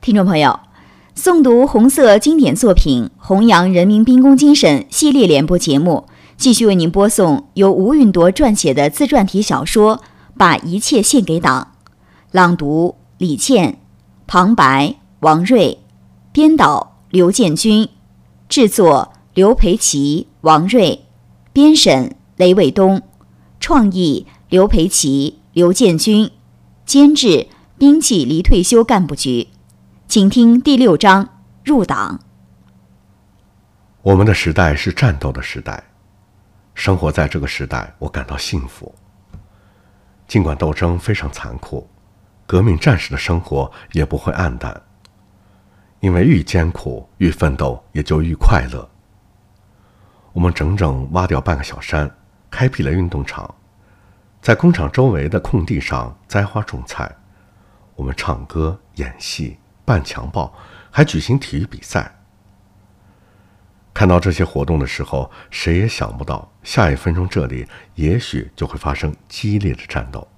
听众朋友，诵读红色经典作品，弘扬人民兵工精神系列联播节目，继续为您播送由吴允铎撰写的自传体小说《把一切献给党》，朗读李健，旁白王瑞，编导刘建军，制作刘培奇、王瑞，编审雷卫东，创意刘培奇、刘建军，监制兵器离退休干部局。请听第6章入党。 我们的时代是战斗的时代，生活在这个时代，我感到幸福。尽管斗争非常残酷，革命战士的生活也不会黯淡，因为愈艰苦愈奋斗，也就愈快乐。我们整整挖掉半个小山，开辟了运动场，在工厂周围的空地上栽花种菜，我们唱歌、演戏、办强报，还举行体育比赛。看到这些活动的时候，谁也想不到下1分钟这里也许就会发生激烈的战斗。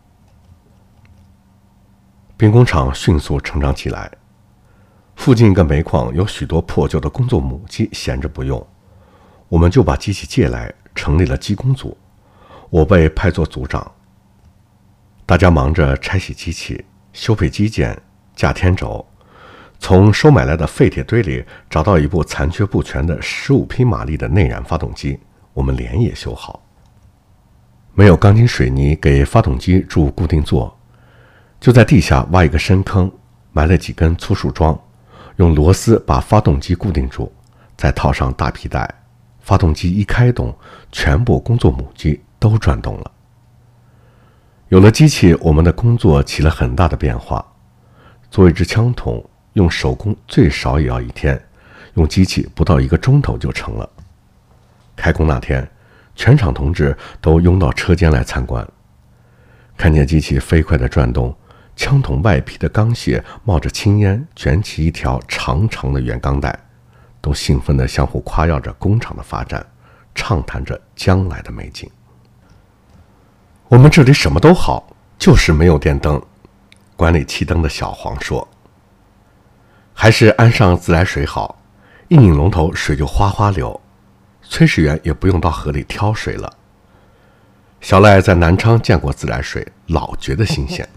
兵工厂迅速成长起来，附近一个煤矿有许多破旧的工作母机闲着不用，我们就把机器借来，成立了机工组。我被派做组长，大家忙着拆洗机器、修配机件、架天轴，从收买来的废铁堆里找到一部残缺不全的15匹马力的内燃发动机，我们连夜修好。没有钢筋水泥给发动机筑固定座，就在地下挖一个深坑，埋了几根粗树桩，用螺丝把发动机固定住，再套上大皮带，发动机一开动，全部工作母机都转动了。有了机器，我们的工作起了很大的变化。做一支枪筒，用手工最少也要1天，用机器不到1个钟头就成了。开工那天，全厂同志都拥到车间来参观，看见机器飞快地转动，枪筒外皮的钢屑冒着青烟，卷起一条长长的圆钢带，都兴奋地相互夸耀着工厂的发展，畅谈着将来的美景。我们这里什么都好，就是没有电灯。管理气灯的小黄说，还是安上自来水好，一拧龙头水就哗哗流，炊事员也不用到河里挑水了。小赖在南昌见过自来水，老觉得新鲜。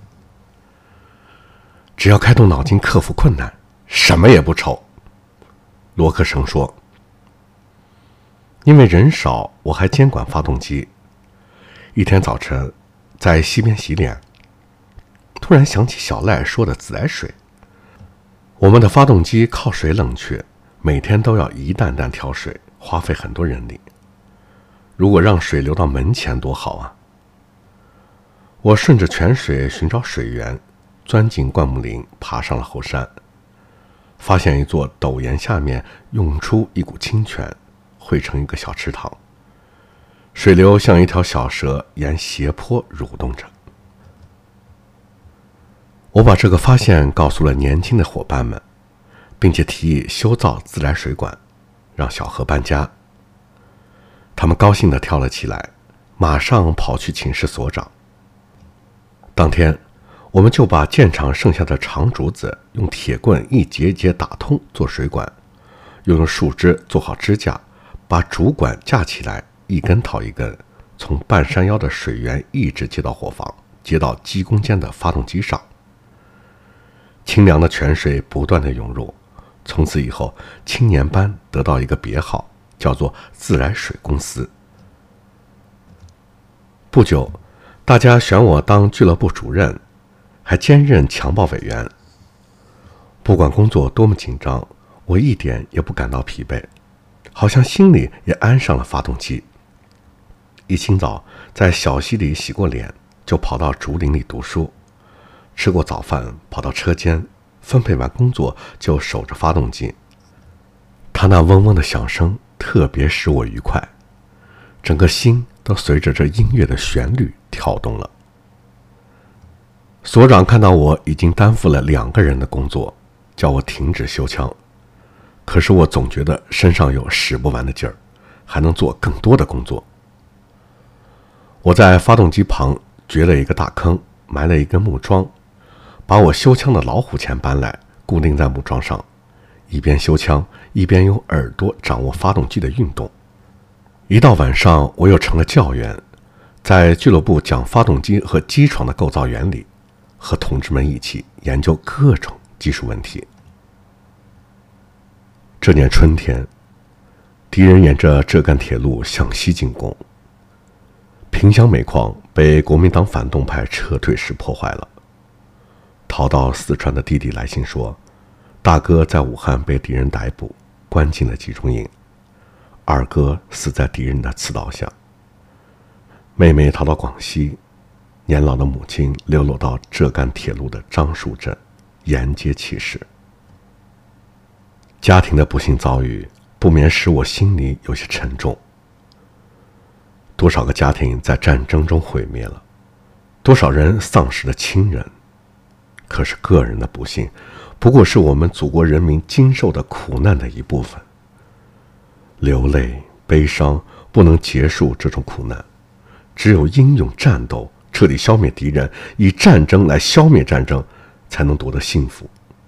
只要开动脑筋克服困难，什么也不愁。罗克生说，因为人少，我还监管发动机。一天早晨在溪边洗脸，突然想起小赖说的自来水。我们的发动机靠水冷却，每天都要一担担挑水，花费很多人力。如果让水流到门前多好啊！我顺着泉水寻找水源，钻进灌木林，爬上了后山，发现一座陡岩下面涌出一股清泉，汇成一个小池塘，水流像一条小蛇沿斜坡蠕动着。我把这个发现告诉了年轻的伙伴们，并且提议修造自来水管，让小何搬家。他们高兴地跳了起来，马上跑去请示所长。当天，我们就把建厂剩下的长竹子用铁棍一节一节打通做水管，又用树枝做好支架，把竹管架起来，一根套一根，从半山腰的水源一直接到伙房，接到机工间的发动机上。清凉的泉水不断地涌入，从此以后，青年班得到一个别号，叫做自来水公司。不久，大家选我当俱乐部主任，还兼任强报委员。不管工作多么紧张，我一点也不感到疲惫，好像心里也安上了发动机。一清早在小溪里洗过脸，就跑到竹林里读书。吃过早饭，跑到车间，分配完工作就守着发动机。它那嗡嗡的响声特别使我愉快，整个心都随着这音乐的旋律跳动了。所长看到我已经担负了2个人的工作，叫我停止修枪。可是我总觉得身上有使不完的劲儿，还能做更多的工作。我在发动机旁掘了一个大坑，埋了一根木桩，把我修枪的老虎钳搬来， 固定在木桩上，一边修枪，一边用耳朵掌握发动机的运动。一到晚上，我又成了教员，在俱乐部讲发动机和机床的构造原理，和同志们一起研究各种技术问题。这年春天，敌人沿着浙赣铁路向西进攻，萍乡煤矿被国民党反动派撤退时破坏了。逃到四川的弟弟来信说，大哥在武汉被敌人逮捕，关进了集中营，二哥死在敌人的刺刀下。妹妹逃到广西，年老的母亲流落到浙赣铁路的樟树镇，沿街弃市。家庭的不幸遭遇不免使我心里有些沉重。多少个家庭在战争中毁灭了，多少人丧失了亲人。可是个人的不幸不过是我们祖国人民经受的苦难的一部分。流泪悲伤不能结束这种苦难，只有英勇战斗，彻底消灭敌人，以战争来消灭战争，才能夺得幸福。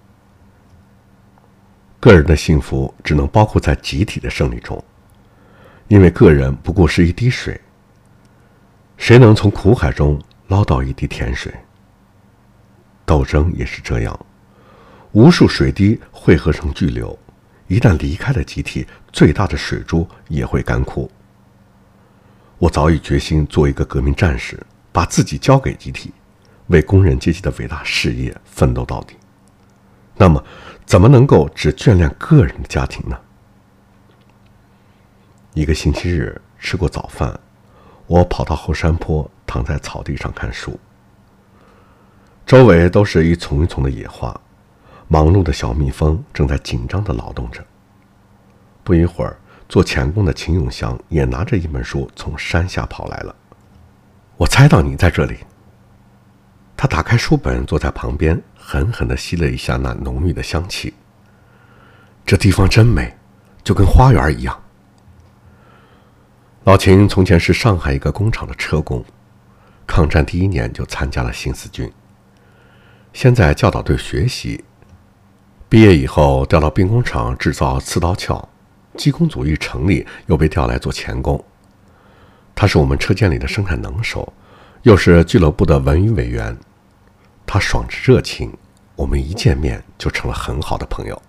个人的幸福只能包括在集体的胜利中，因为个人不过是一滴水，谁能从苦海中捞到一滴甜水？斗争也是这样，无数水滴汇合成巨流，一旦离开了集体，最大的水珠也会干枯。我早已决心做一个革命战士，把自己交给集体，为工人阶级的伟大事业奋斗到底。那么怎么能够只眷恋个人的家庭呢？一个星期日吃过早饭，我跑到后山坡，躺在草地上看书。周围都是一丛一丛的野花，忙碌的小蜜蜂正在紧张地劳动着。不一会儿，做钳工的秦永祥也拿着一本书从山下跑来了。我猜到你在这里。他打开书本，坐在旁边，狠狠地吸了一下那浓郁的香气。这地方真美，就跟花园一样。老秦从前是上海一个工厂的车工，抗战第1年就参加了新四军，先在教导队学习，毕业以后调到兵工厂制造刺刀鞘，机工组一成立，又被调来做钳工。他是我们车间里的生产能手，又是俱乐部的文娱委员。他爽直热情，我们一见面就成了很好的朋友。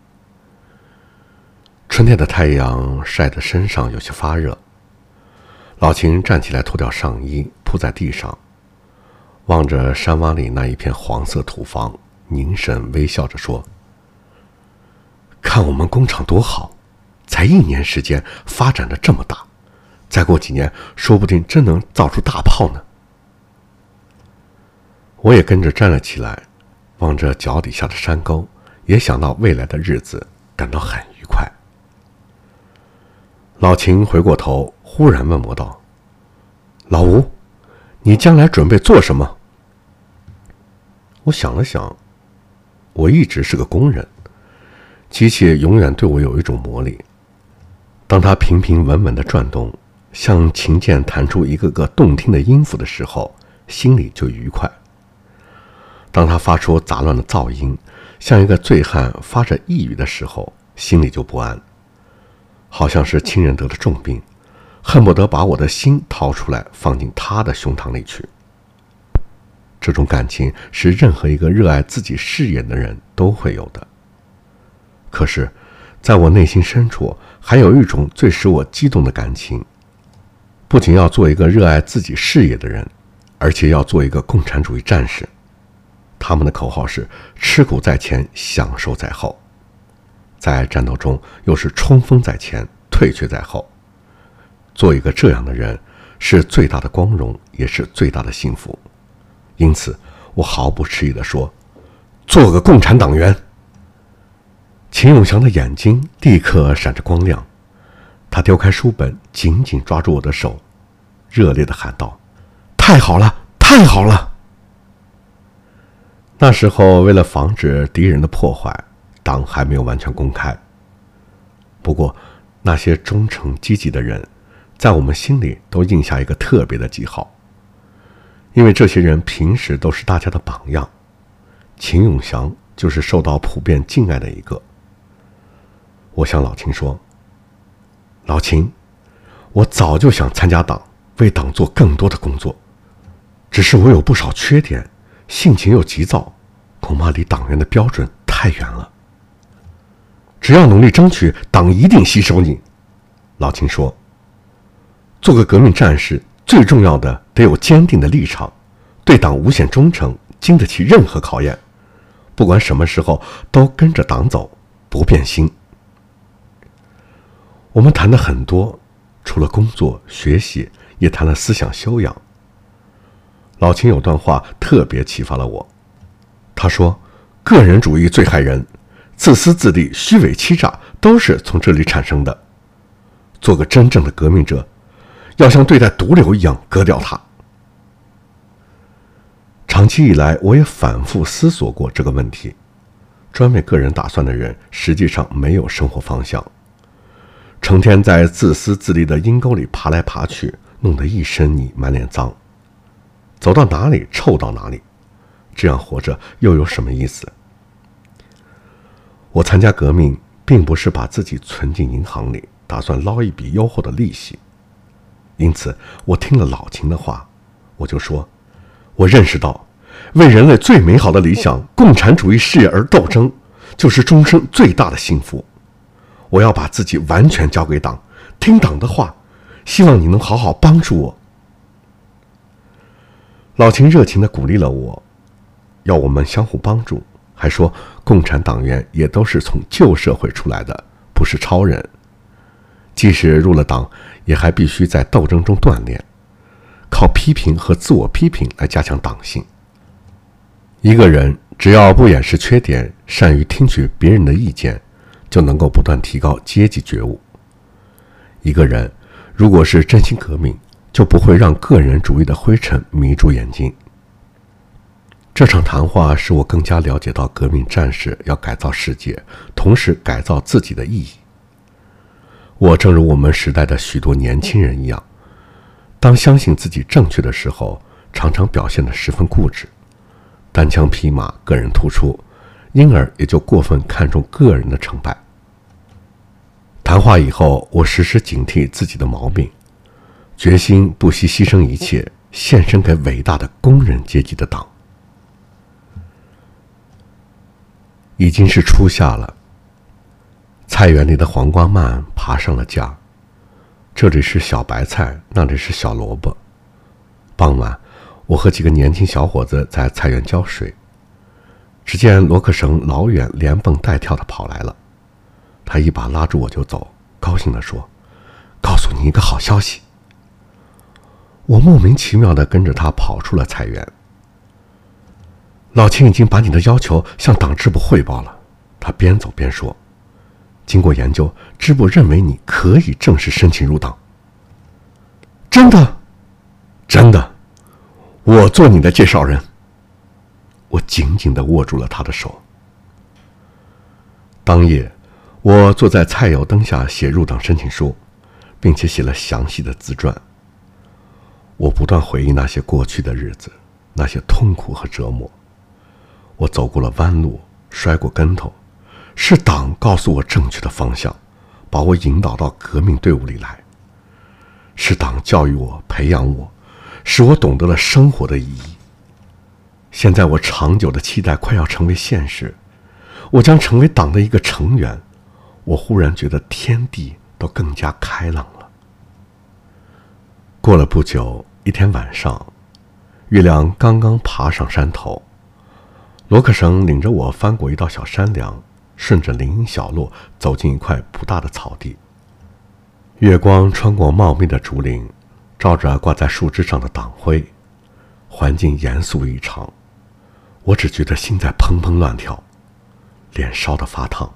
春天的太阳晒得身上有些发热，老秦站起来脱掉上衣铺在地上，望着山洼里那一片黄色土房，凝神微笑着说，看我们工厂多好，才1年时间发展得这么大，再过几年说不定真能造出大炮呢。我也跟着站了起来，望着脚底下的山沟，也想到未来的日子，感到很愉快。老秦回过头，忽然问我道，老吴，你将来准备做什么？我想了想，我一直是个工人，机器永远对我有一种魔力。当它平平稳稳地转动，像琴键弹出一个个动听的音符的时候，心里就愉快。当它发出杂乱的噪音，像一个醉汉发着呓语的时候，心里就不安，好像是亲人得了重病，恨不得把我的心掏出来放进他的胸膛里去。这种感情是任何一个热爱自己事业的人都会有的。可是在我内心深处还有一种最使我激动的感情，不仅要做一个热爱自己事业的人，而且要做一个共产主义战士。他们的口号是吃苦在前，享受在后。在战斗中又是冲锋在前，退却在后。做一个这样的人是最大的光荣，也是最大的幸福。因此我毫不迟疑地说，做个共产党员。秦永祥的眼睛立刻闪着光亮，他丢开书本，紧紧抓住我的手，热烈地喊道，太好了，太好了。那时候为了防止敌人的破坏，党还没有完全公开。不过那些忠诚积极的人在我们心里都印下一个特别的记号，因为这些人平时都是大家的榜样。秦永祥就是受到普遍敬爱的一个。我向老秦说：“老秦，我早就想参加党，为党做更多的工作，只是我有不少缺点，性情又急躁，恐怕离党员的标准太远了。只要努力争取，党一定吸收你。”老秦说：“做个革命战士，最重要的得有坚定的立场，对党无限忠诚，经得起任何考验，不管什么时候都跟着党走，不变心。”我们谈的很多，除了工作学习，也谈了思想修养。老秦有段话特别启发了我，他说：“个人主义最害人，自私自利、虚伪欺诈都是从这里产生的。做个真正的革命者，要像对待毒瘤一样割掉它。”长期以来，我也反复思索过这个问题。专为个人打算的人，实际上没有生活方向，成天在自私自利的阴沟里爬来爬去，弄得一身泥，满脸脏，走到哪里臭到哪里，这样活着又有什么意思？我参加革命，并不是把自己存进银行里，打算捞一笔优厚的利息。因此，我听了老秦的话，我就说：我认识到，为人类最美好的理想——共产主义事业而斗争，就是终生最大的幸福。我要把自己完全交给党，听党的话，希望你能好好帮助我。老秦热情地鼓励了我，要我们相互帮助，还说共产党员也都是从旧社会出来的，不是超人。即使入了党，也还必须在斗争中锻炼，靠批评和自我批评来加强党性。一个人只要不掩饰缺点，善于听取别人的意见，就能够不断提高阶级觉悟。一个人如果是真心革命，就不会让个人主义的灰尘迷住眼睛。这场谈话使我更加了解到革命战士要改造世界，同时改造自己的意义。我正如我们时代的许多年轻人一样，当相信自己正确的时候，常常表现得十分固执，单枪匹马，个人突出，因而也就过分看重个人的成败。谈话以后，我时时警惕自己的毛病，决心不惜牺牲一切，献身给伟大的工人阶级的党。已经是初夏了，菜园里的黄瓜蔓爬上了架，这里是小白菜，那里是小萝卜。傍晚，我和几个年轻小伙子在菜园浇水，只见罗克绳老远连蹦带跳地跑来了，他一把拉住我就走，高兴地说：“告诉你一个好消息。”我莫名其妙地跟着他跑出了菜园。老秦已经把你的要求向党支部汇报了，他边走边说：“经过研究，支部认为你可以正式申请入党。”真的？真的，我做你的介绍人。我紧紧地握住了他的手。当夜，我坐在菜油灯下写入党申请书，并且写了详细的自传。我不断回忆那些过去的日子，那些痛苦和折磨。我走过了弯路，摔过跟头，是党告诉我正确的方向，把我引导到革命队伍里来。是党教育我，培养我，使我懂得了生活的意义。现在我长久的期待快要成为现实，我将成为党的一个成员。我忽然觉得天地都更加开朗了。过了不久，一天晚上，月亮刚刚爬上山头，罗克绳领着我翻过一道小山梁，顺着林荫小路走进一块不大的草地。月光穿过茂密的竹林，照着挂在树枝上的党徽，环境严肃异常。我只觉得心在砰砰乱跳，脸烧得发烫。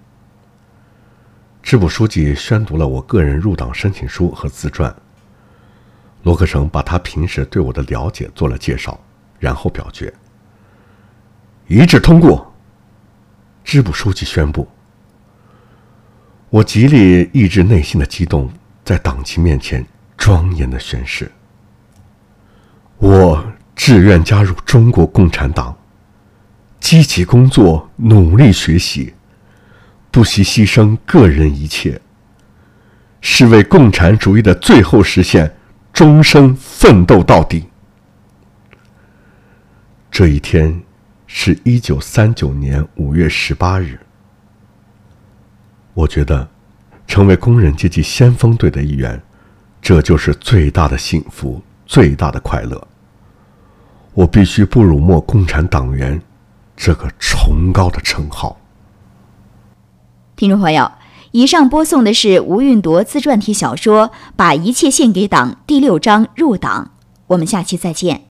支部书记宣读了我个人入党申请书和自传。罗克绳把他平时对我的了解做了介绍，然后表决。一致通过。支部书记宣布。我极力抑制内心的激动，在党旗面前庄严地宣誓：我志愿加入中国共产党， 积极工作，努力学习，不惜牺牲个人一切，是为共产主义的最后实现终生奋斗到底。这一天是1939年5月18日。我觉得成为工人阶级先锋队的一员，这就是最大的幸福，最大的快乐。我必须不辱没共产党员这个崇高的称号。 听众朋友，以上播送的是吴运铎自传体小说《把一切献给党》第6章入党。我们下期再见。